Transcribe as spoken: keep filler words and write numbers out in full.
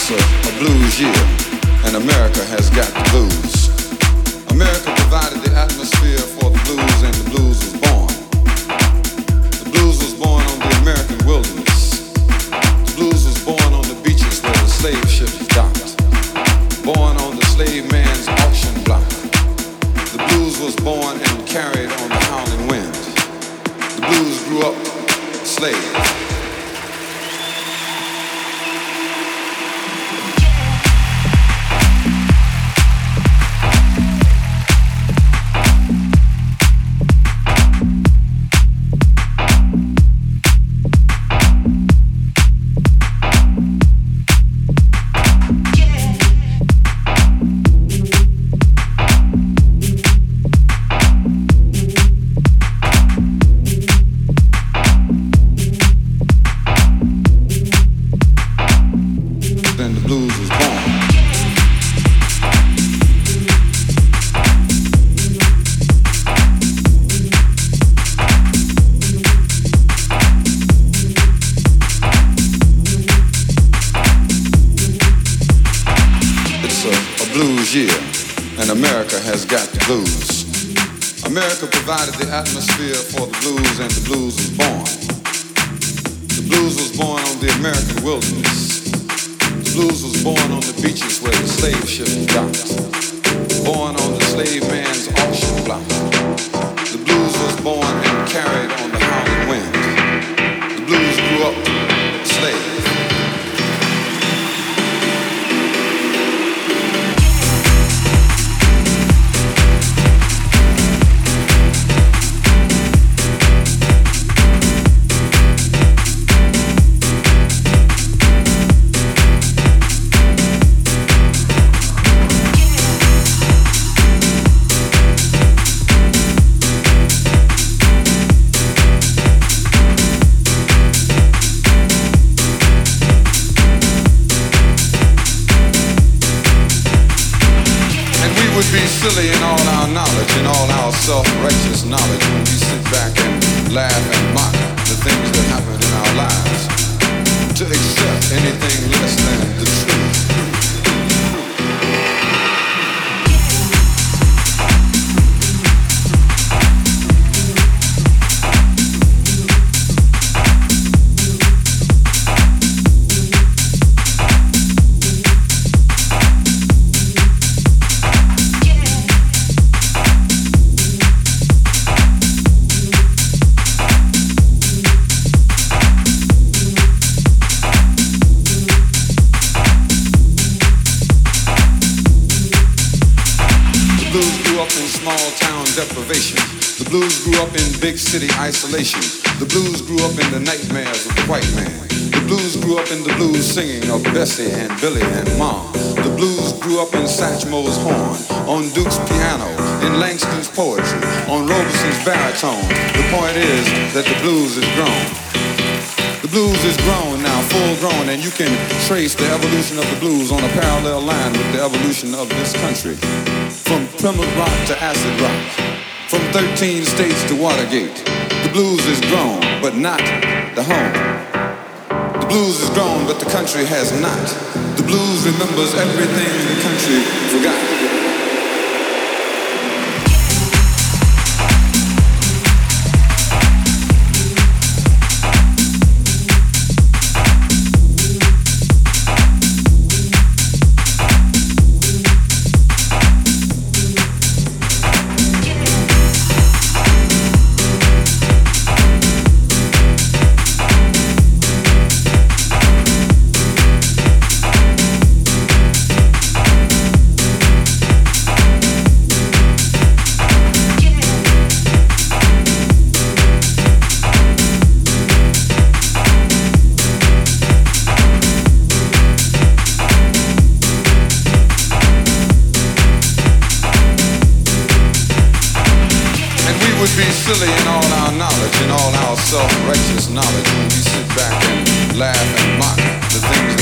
It's a, a blues year, and America has got the blues. America provided the atmosphere for the blues, and the blues was born. The blues was born on the American wilderness. The blues was born on the beaches where the slave ships docked. Born on the slave man's auction block. The blues was born and carried on the howling wind. The blues grew up slave. Provided the atmosphere for the blues, and the blues was born. The blues was born on the American wilderness. The blues was born on the beaches where the slave ships docked. Born on the slave man's auction block. The blues was born and carried on the howling wind. The blues grew up slave. Silly in all our knowledge and all our self-righteous knowledge when we sit back and laugh and mock the things that happen in our lives, to accept anything less than the truth. Deprivation. The blues grew up in big city isolation. The blues grew up in the nightmares of the white man. The blues grew up in the blues singing of Bessie and Billy and Ma. The blues grew up in Satchmo's horn, on Duke's piano, in Langston's poetry, on Robeson's baritone. The point is that the blues is grown. The blues is grown now, full grown, and you can trace the evolution of the blues on a parallel line with the evolution of this country. From Plymouth Rock to acid rock, from thirteen states to Watergate. The blues is grown, but not the home. The blues is grown, but the country has not. The blues remembers everything the country forgot. Silly in all our knowledge and all our self-righteous knowledge when we sit back and laugh and mock the things